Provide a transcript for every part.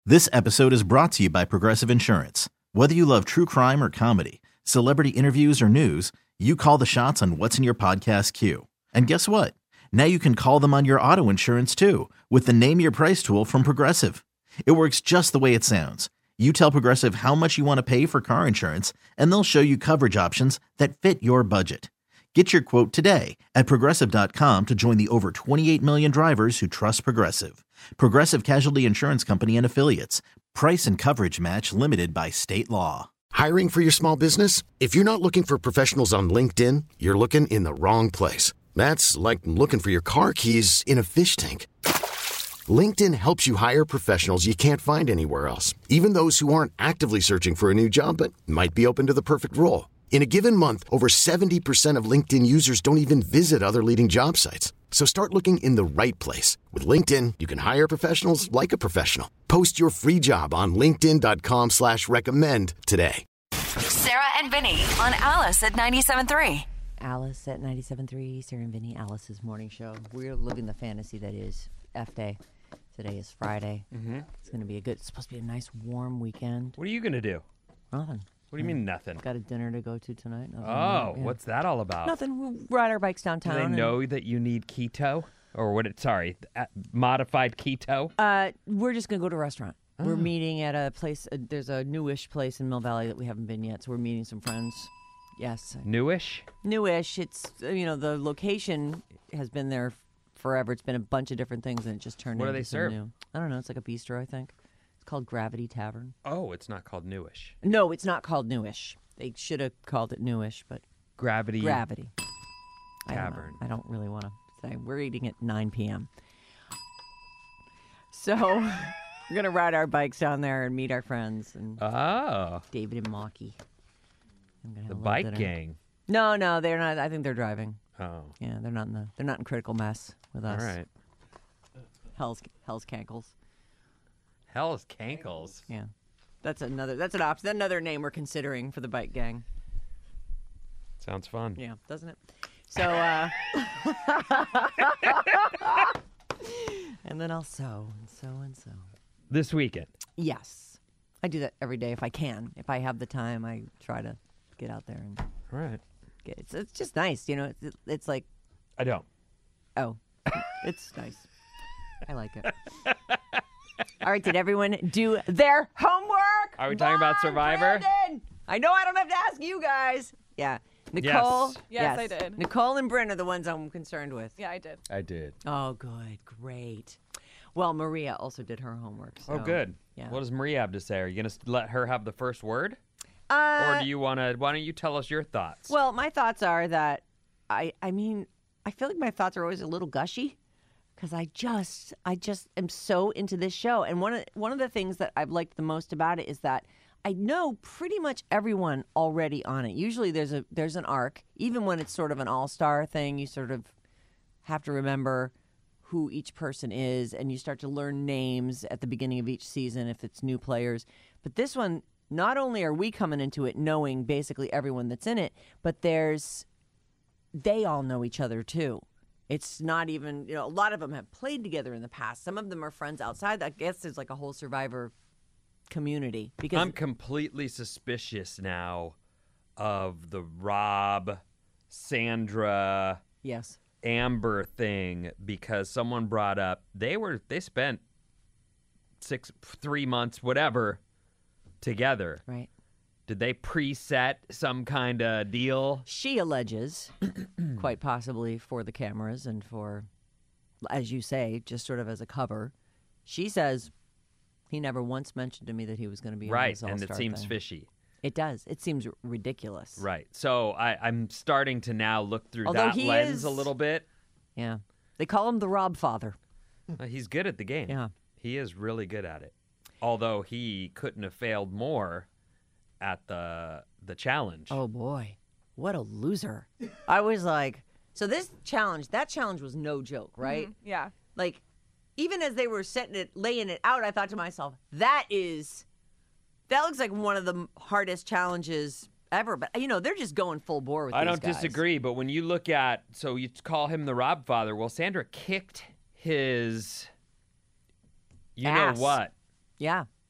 This episode is brought to you by Progressive Insurance. Whether you love true crime or comedy, celebrity interviews or news, you call the shots on what's in your podcast queue. And guess what? Now you can call them on your auto insurance too with the Name Your Price tool from Progressive. It works just the way it sounds. You tell Progressive how much you want to pay for car insurance, and they'll show you coverage options that fit your budget. Get your quote today at Progressive.com to join the over 28 million drivers who trust Progressive. Progressive Casualty Insurance Company and Affiliates. Price and coverage match limited by state law. Hiring for your small business? If you're not looking for professionals on LinkedIn, you're looking in the wrong place. That's like looking for your car keys in a fish tank. LinkedIn helps you hire professionals you can't find anywhere else, even those who aren't actively searching for a new job but might be open to the perfect role. In a given month, over 70% of LinkedIn users don't even visit other leading job sites. So start looking in the right place. With LinkedIn, you can hire professionals like a professional. Post your free job on linkedin.com/recommend today. Sarah and Vinny on Alice at 97.3. Alice at 97.3, Sarah and Vinny, Alice's morning show. We're living the fantasy that is F Day. Today is Friday. Mm-hmm. It's going to be it's supposed to be a nice warm weekend. What are you going to do? Nothing. What do you mean nothing? Got a dinner to go to tonight. What's that all about? Nothing. We'll ride our bikes downtown. Do they know that you need keto? Or modified keto? We're just going to go to a restaurant. Oh. We're meeting at a place. There's a newish place in Mill Valley that we haven't been yet, so we're meeting some friends. Yes. Newish? Newish. It's, the location has been there forever. It's been a bunch of different things, and it just turned into serve? New. I don't know. It's like a bistro, I think. It's called Gravity Tavern. Oh, it's not called Newish. No, it's not called Newish. They should have called it Newish, but Gravity Tavern. I don't really want to say. We're eating at 9 p.m. So we're going to ride our bikes down there and meet our friends. And David and Maki. The bike gang. No, they're not. I think they're driving. Oh. Yeah, they're not in critical mess with us. All right. Hell's Cankles. Hell's Cankles. Yeah. That's an option. Another name we're considering for the bike gang. Sounds fun. Yeah, doesn't it? So, and then I'll sew and sew and sew. This weekend? Yes. I do that every day if I can. If I have the time, I try to get out there and. All right. It's just nice, It's like. I don't. Oh, it's nice. I like it. All right, did everyone do their homework? Are we talking about Survivor? Brandon! I know I don't have to ask you guys. Yeah. Nicole? Yes, I did. Nicole and Bryn are the ones I'm concerned with. Yeah, I did. Oh, good. Great. Well, Maria also did her homework. So, oh, good. Yeah. What does Maria have to say? Are you going to let her have the first word? Or do you want to, why don't you tell us your thoughts? Well, my thoughts are that, I feel like my thoughts are always a little gushy. Because I just am so into this show. And one of the things that I've liked the most about it is that I know pretty much everyone already on it. Usually there's an arc. Even when it's sort of an all-star thing, you sort of have to remember who each person is, and you start to learn names at the beginning of each season if it's new players. But this one, not only are we coming into it knowing basically everyone that's in it, but they all know each other too. It's not even, a lot of them have played together in the past. Some of them are friends outside. I guess there's like a whole Survivor community. Because I'm completely suspicious now of the Rob, Sandra, yes, Amber thing because someone brought up they spent 3 months, whatever, together. Right. Did they preset some kind of deal? She alleges, quite possibly for the cameras and for, as you say, just sort of as a cover. She says he never once mentioned to me that he was going to be on this All-Star and it seems thing. fishy. It does. It seems ridiculous. Right. So I'm starting to now look through Although that lens a little bit. Yeah. They call him the Rob father. He's good at the game. Yeah. He is really good at it. Although he couldn't have failed more at the challenge. Oh, boy. What a loser. I was like, so that challenge was no joke, right? Mm-hmm. Yeah. Like, even as they were laying it out, I thought to myself, that looks like one of the hardest challenges ever. But, they're just going full bore with I these don't guys. disagree, but when you look at, so you call him the Rob father, well, Sandra kicked his, ass. know what? Yeah.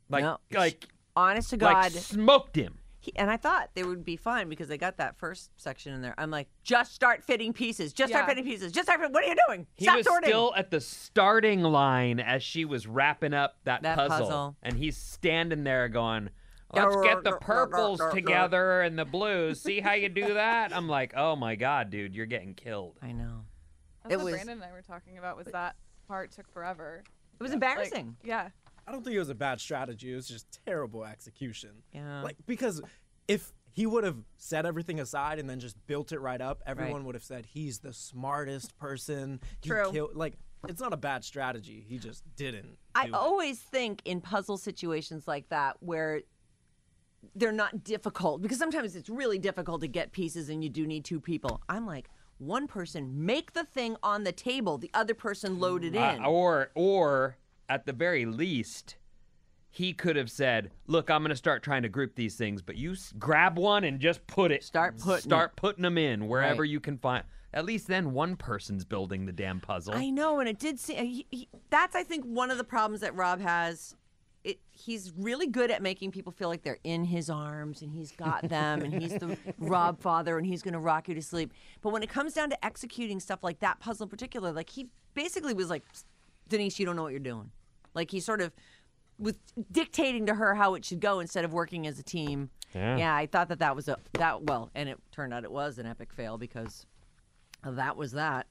Like, No. like, Honest to like God. smoked him. And I thought they would be fine because they got that first section in there. I'm like, just start fitting pieces. Just start fitting pieces. Just start. What are you doing? He Stop was sorting. still at the starting line as she was wrapping up that puzzle. And he's standing there going, let's get the purples together and the blues. See how you do that? I'm like, oh my God, dude, you're getting killed. I know. That's what Brandon and I were talking about, was that part took forever. It was embarrassing. Yeah. I don't think it was a bad strategy. It was just terrible execution. Yeah. Like, because if he would have set everything aside and then just built it right up, everyone would have said he's the smartest person. True. Like, it's not a bad strategy. He just didn't. I always think in puzzle situations like that where they're not difficult, because sometimes it's really difficult to get pieces and you do need two people. I'm like, one person make the thing on the table, the other person load it in. Or at the very least, he could have said, look, I'm going to start trying to group these things, but you grab one and just start putting them in wherever you can find. At least then one person's building the damn puzzle. I know, and it did seem, that's, I think, one of the problems that Rob has. He's really good at making people feel like they're in his arms and he's got them and he's the Rob father and he's going to rock you to sleep. But when it comes down to executing stuff like that puzzle in particular, like he basically was like, Denise, you don't know what you're doing. Like he sort of was dictating to her how it should go instead of working as a team. Yeah, I thought that was and it turned out it was an epic fail because that was that.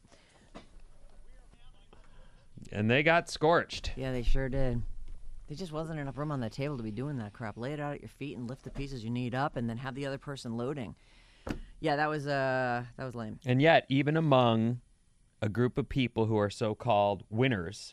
And they got scorched. Yeah, they sure did. There just wasn't enough room on the table to be doing that crap. Lay it out at your feet and lift the pieces you need up, and then have the other person loading. Yeah, that was lame. And yet, even among a group of people who are so-called winners,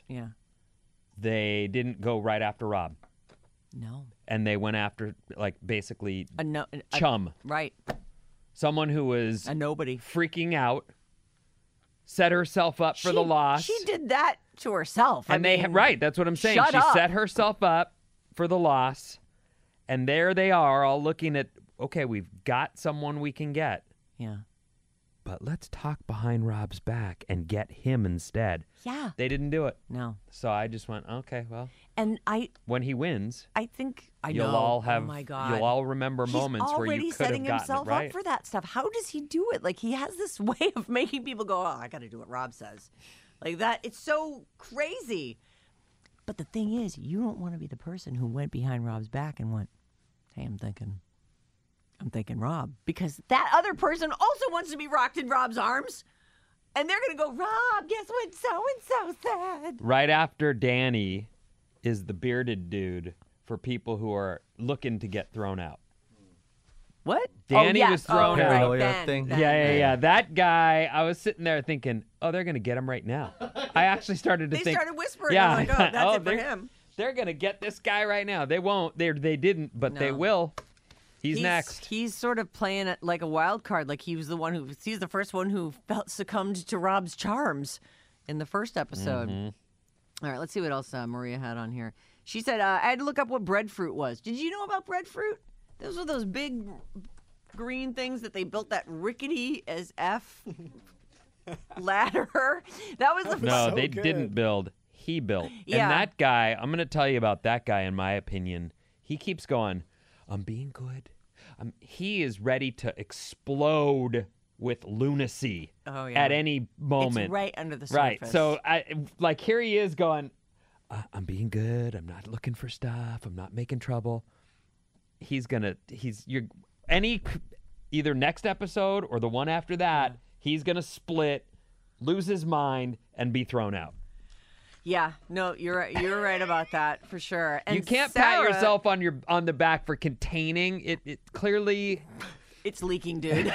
they didn't go right after Rob. No. And they went after, like, basically chum. Right. Someone who was a nobody, freaking out, set herself up for the loss. She did that to herself. And that's what I'm saying. She set herself up for the loss, and there they are all looking at, okay, we've got someone we can get. Yeah. But let's talk behind Rob's back and get him instead. Yeah. They didn't do it. No. So I just went, okay, well. And when he wins, I think you'll all have, oh my God. you'll all remember moments where you could have gotten it right. He's already setting himself up for that stuff. How does he do it? Like, he has this way of making people go, oh, I got to do what Rob says. Like that, it's so crazy. But the thing is, you don't want to be the person who went behind Rob's back and went, hey, I'm thinking Rob. Because that other person also wants to be rocked in Rob's arms. And they're going to go, Rob, guess what so-and-so said? Right after Danny is the bearded dude for people who are looking to get thrown out. What? Danny was thrown out. Thing. Yeah. That guy, I was sitting there thinking, oh, they're going to get him right now. I actually started to think. They started whispering. Yeah, I'm like, oh, that's it for him. They're going to get this guy right now. They won't. They didn't, but they will. He's next. He's sort of playing it like a wild card. Like he's the first one who succumbed to Rob's charms in the first episode. Mm-hmm. All right, let's see what else Maria had on here. She said, I had to look up what breadfruit was. Did you know about breadfruit? Those were those big green things that they built that rickety as F ladder. That was the No, they didn't build. He built. Yeah. And that guy, I'm going to tell you about that guy in my opinion. He keeps going, I'm being good. He is ready to explode with lunacy at any moment. It's right under the surface. Right. So, here he is going, I'm being good. I'm not looking for stuff. I'm not making trouble. Either next episode or the one after that, he's going to split, lose his mind, and be thrown out. Yeah, no, you're right. You're right about that for sure. And you can't pat yourself on the back for containing it. It clearly, it's leaking, dude.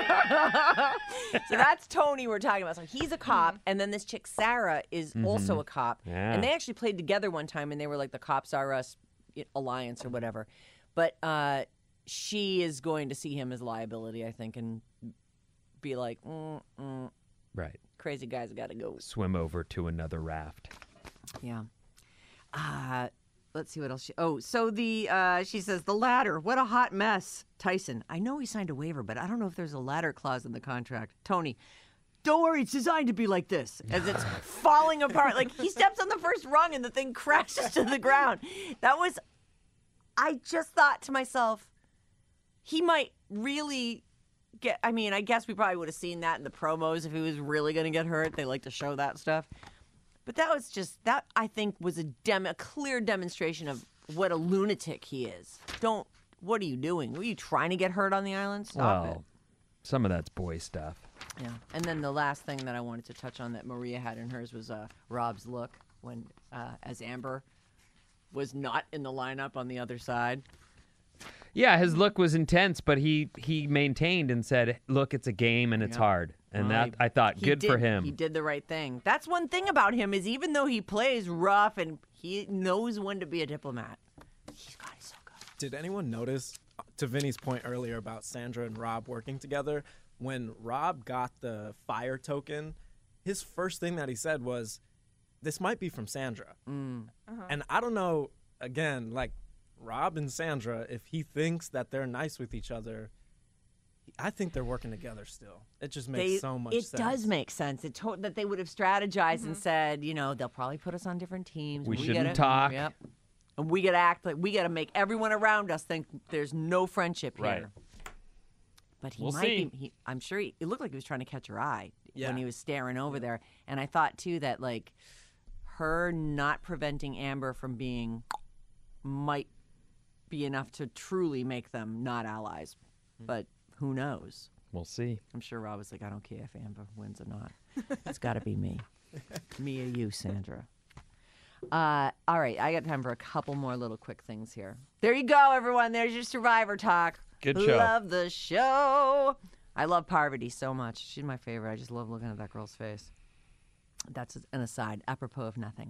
So that's Tony we're talking about. So he's a cop, and then this chick Sarah is also a cop, and they actually played together one time, and they were like the Cops Are Us alliance or whatever. But she is going to see him as liability, I think, and be like, right. Crazy guys got to go. Swim over to another raft. Yeah. Let's see what else. She says, the ladder. What a hot mess. Tyson, I know he signed a waiver, but I don't know if there's a ladder clause in the contract. Tony, don't worry, it's designed to be like this. As it's falling apart. Like, he steps on the first rung and the thing crashes to the ground. That was I just thought to myself, he might really get. I mean, I guess we probably would have seen that in the promos if he was really going to get hurt. They like to show that stuff. But that was just, that I think was a clear demonstration of what a lunatic he is. What are you doing? Were you trying to get hurt on the island? Stop it. Some of that's boy stuff. Yeah. And then the last thing that I wanted to touch on that Maria had in hers was Rob's look when, as Amber was not in the lineup on the other side. Yeah, his look was intense, but he maintained and said, look, it's a game and it's hard. And that, I thought, good for him. He did the right thing. That's one thing about him is even though he plays rough and he knows when to be a diplomat, he's got it so good. Did anyone notice, to Vinny's point earlier about Sandra and Rob working together, when Rob got the fire token, his first thing that he said was, this might be from Sandra. And I don't know, again, like, Rob and Sandra, if he thinks that they're nice with each other, I think they're working together still. It just makes so much sense. It does make sense. That they would have strategized and said, they'll probably put us on different teams. We shouldn't talk. Yep. And we got to act like we got to make everyone around us think there's no friendship here. Right. But he We'll might see. be. I'm sure it looked like he was trying to catch her eye Yeah. when he was staring over there. And I thought too that like her not preventing Amber from being might be enough to truly make them not allies. But who knows? We'll see. I'm sure Rob was like, I don't care if Amber wins or not. It's got to be me. Me or you, Sandra. All right, I got time for a couple more little quick things here. There you go, everyone. There's your Survivor talk. Good show. Love the show. I love Parvati so much. She's my favorite. I just love looking at that girl's face. That's an aside, apropos of nothing.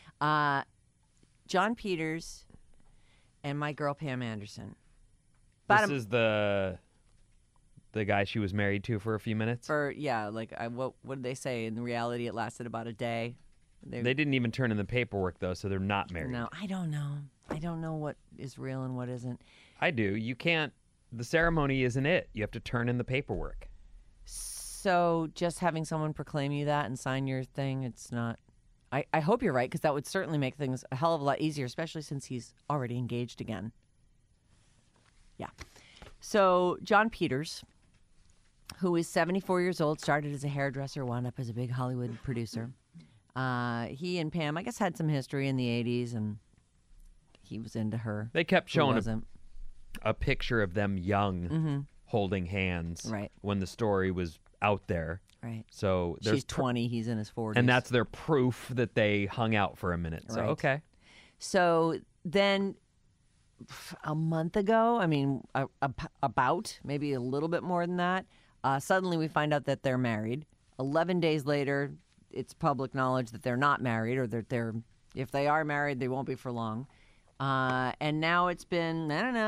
John Peters and my girl Pam Anderson. This is the guy she was married to for a few minutes? What did they say? In reality, it lasted about a day. They didn't even turn in the paperwork, though, so they're not married. No, I don't know. I don't know what is real and what isn't. I do. You can't. The ceremony isn't it. You have to turn in the paperwork. So just having someone proclaim you that and sign your thing, it's not. I hope you're right, because that would certainly make things a hell of a lot easier, especially since he's already engaged again. Yeah. So John Peters, who is 74 years old, started as a hairdresser, wound up as a big Hollywood producer. He and Pam, I guess, had some history in the 80s, and he was into her. They kept showing a picture of them young, holding hands, right, when the story was out there. Right. So she's 20, he's in his 40s. And that's their proof that they hung out for a minute. So, right. Okay. So then a month ago, about maybe a little bit more than that, suddenly we find out that they're married. 11 days later, it's public knowledge that they're not married, or that if they are married, they won't be for long. And now it's been,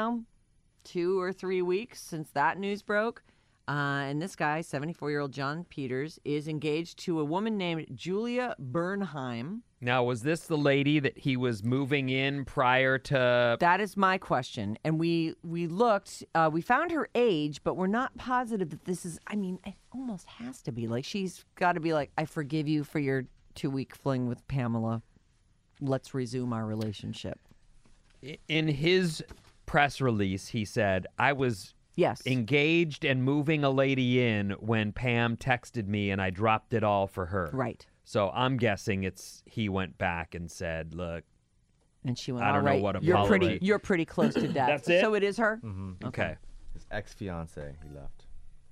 2 or 3 weeks since that news broke. And this guy, 74-year-old John Peters, is engaged to a woman named Julia Bernheim. Now, was this the lady that he was moving in prior to? That is my question. And we looked, we found her age, but we're not positive that this is, it almost has to be. Like, she's got to be like, I forgive you for your 2-week fling with Pamela. Let's resume our relationship. In his press release, he said, I was engaged and moving a lady in when Pam texted me and I dropped it all for her. Right. So I'm guessing he went back and said, look. And she went, I don't know what apology. You're pretty close to death. That's it? So it is her? Mm-hmm. Okay. His ex-fiance, he left.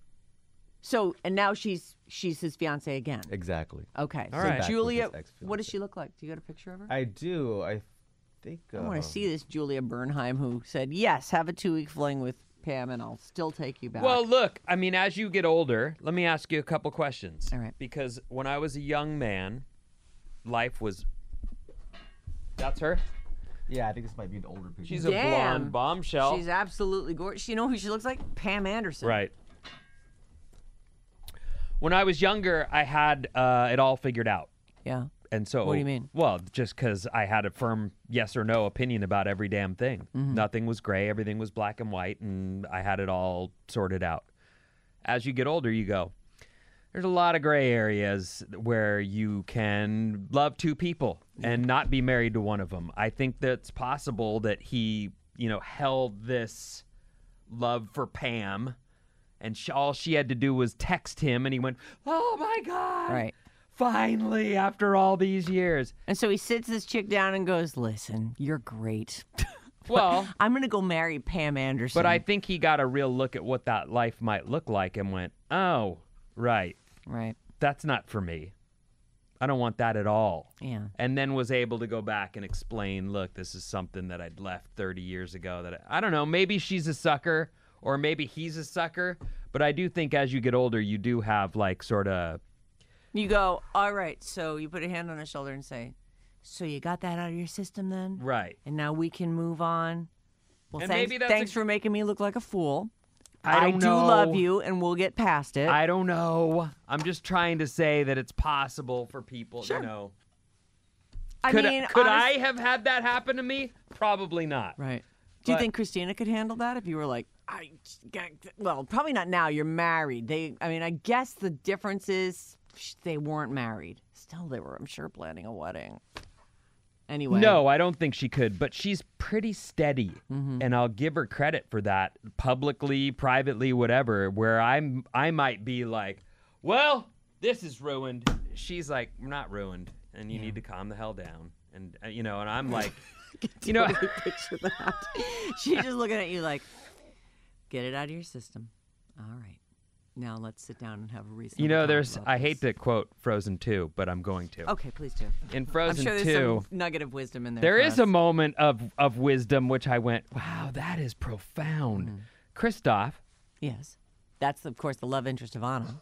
So, and now she's his fiance again. Exactly. Okay. All so right. Julia, what does she look like? Do you got a picture of her? I do. I think. I want to see this Julia Bernheim who said, yes, have a 2-week fling with Pam and I'll still take you back. Well, look, as you get older, let me ask you a couple questions. All right. Because when I was a young man, life was. That's her? Yeah, I think this might be an older picture. She's a blonde bombshell. She's absolutely gorgeous. You know who she looks like? Pam Anderson. Right. When I was younger, I had it all figured out. Yeah. And so, what do you mean? Well, just because I had a firm yes or no opinion about every damn thing. Mm-hmm. Nothing was gray. Everything was black and white, and I had it all sorted out. As you get older, you go, there's a lot of gray areas where you can love two people and not be married to one of them. I think that's possible that he held this love for Pam, and all she had to do was text him, and he went, "Oh my God!" Right. Finally, after all these years. And so he sits this chick down and goes, "Listen, you're great. Well, I'm going to go marry Pam Anderson." but I think he got a real look at what that life might look like and went, "Oh, right. Right. That's not for me. I don't want that at all." Yeah. And then was able to go back and explain, look, this is something that I'd left 30 years ago that I don't know, maybe she's a sucker or maybe he's a sucker, but I do think as you get older, you do have like sort of... You go, all right, so you put a hand on his shoulder and say, "So you got that out of your system then? Right. And now we can move on? Well, And thanks, maybe that's thanks for making me look like a fool. I don't do know. love you, and we'll get past it." I don't know. I'm just trying to say that it's possible for people, Sure. Could honest- I have had that happen to me? Probably not. Right. Do you But- think Christina could handle that if you were like, well, probably not now. You're married. I guess the difference is they weren't married. Still, they were, I'm sure, planning a wedding. Anyway. No, I don't think she could, but she's pretty steady, Mm-hmm. and I'll give her credit for that, publicly, privately, whatever, where I might be like, well, this is ruined. She's like, "We're not ruined, and you need to calm the hell down." And, and I'm like, Totally picture that. She's just looking at you like, get it out of your system. All right. Now let's sit down and have a reason. I hate to quote Frozen 2, but I'm going to. Okay, please do. In I'm Frozen sure there's 2, some nugget of wisdom in there. there for is us. a moment of wisdom which I went, wow, that is profound. Kristoff, Yes. That's, of course, the love interest of Anna.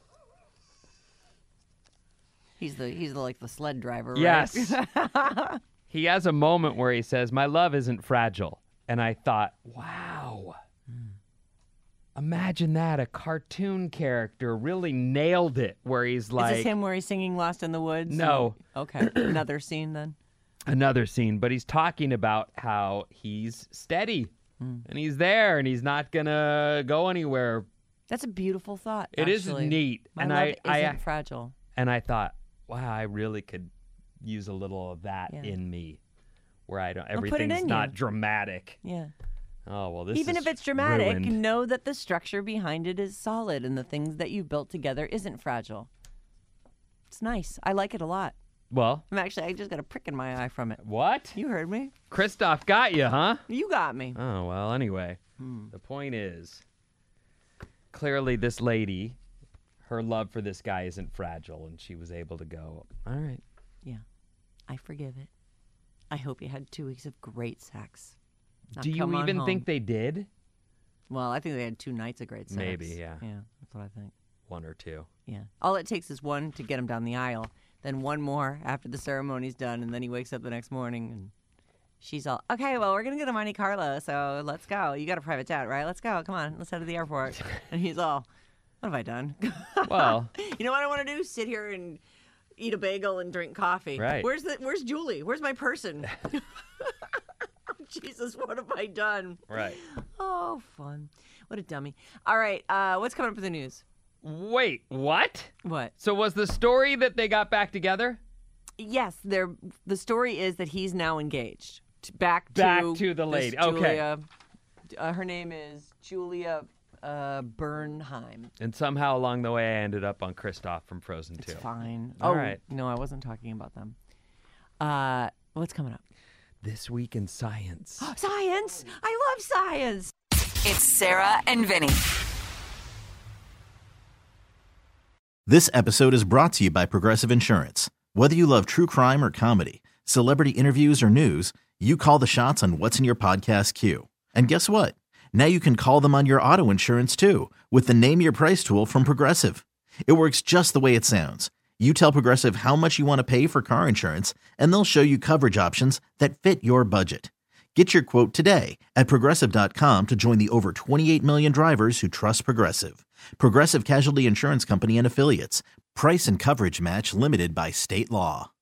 He's the sled driver, right? yes. He has a moment where he says, "My love isn't fragile." And I thought, wow. Imagine that, a cartoon character really nailed it where he's like... Is this him where he's singing Lost in the Woods? No. Okay. Another scene then? Another scene, but he's talking about how he's steady and he's there and he's not going to go anywhere. That's a beautiful thought, It is actually. neat. My and love I isn't fragile. And I thought, wow, I really could use a little of that Yeah. in me where I don't, put it everything's in not you. dramatic. Yeah. Oh, well, this Even is if it's dramatic, ruined. know that the structure behind it is solid and the things that you built together isn't fragile. It's nice. I like it a lot. Well, I just got a prick in my eye from it. what? You heard me. Kristoff got you, huh? You got me. Oh, well, anyway, the point is, clearly this lady, her love for this guy isn't fragile, and she was able to go, all right. Yeah. I forgive it. I hope you had 2 weeks of great sex. Now Do you come on even home. think they did? Well, I think they had 2 nights of great sex. Maybe, yeah. Yeah, that's what I think. One or two. Yeah. All it takes is one to get him down the aisle, then one more after the ceremony's done, and then he wakes up the next morning and she's all, "Okay, well, we're going to go to Monte Carlo, so let's go. You got a private jet, right? Let's go. Come on. Let's head to the airport." And he's all, "What have I done?" Well, You know what I want to do? Sit here and eat a bagel and drink coffee. Right. Where's Julie? Where's my person? Jesus, what have I done? right. Oh, fun. What a dummy. All right, what's coming up in the news? Wait, what? What? So was the story that they got back together? Yes, the story is that he's now engaged. Back to the this lady. Okay. Julia, her name is Julia Bernheim. And somehow along the way, I ended up on Kristoff from Frozen 2. It's fine. All oh, right. No, I wasn't talking about them. What's coming up? This Week in Science. Science! I love science! It's Sarah and Vinny. This episode is brought to you by Progressive Insurance. Whether you love true crime or comedy, celebrity interviews or news, you call the shots on what's in your podcast queue. And guess what? Now you can call them on your auto insurance too with the Name Your Price tool from Progressive. It works just the way it sounds. You tell Progressive how much you want to pay for car insurance, and they'll show you coverage options that fit your budget. Get your quote today at Progressive.com to join the over 28 million drivers who trust Progressive. Progressive Casualty Insurance Company and Affiliates. Price and coverage match limited by state law.